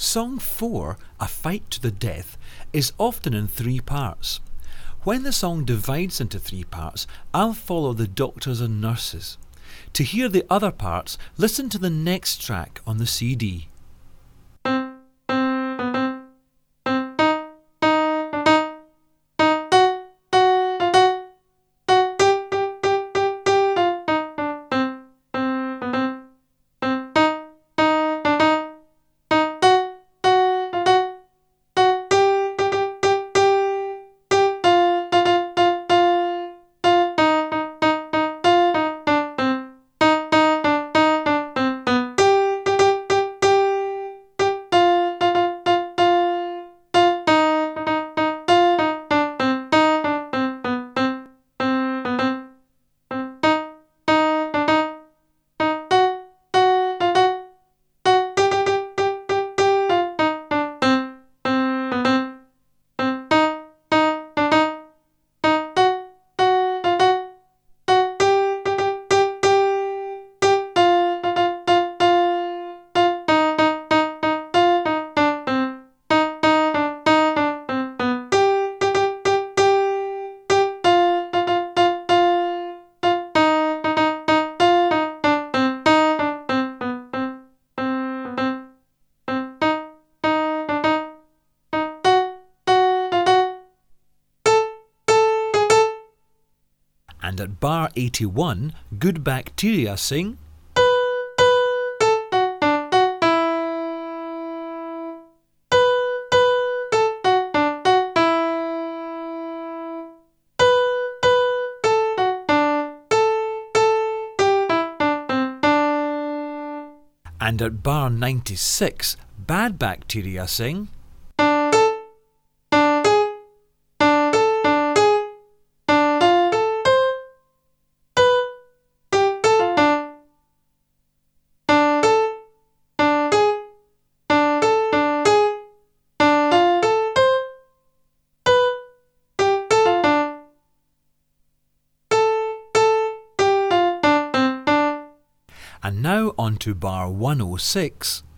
Song 4, A Fight to the Death, is often in 3 parts. When the song divides into 3 parts, I'll follow the doctors and nurses. To hear the other parts, listen to the next track on the CD. And at bar 81, Good Bacteria sing. And at bar 96, Bad Bacteria sing. And now on to bar 106.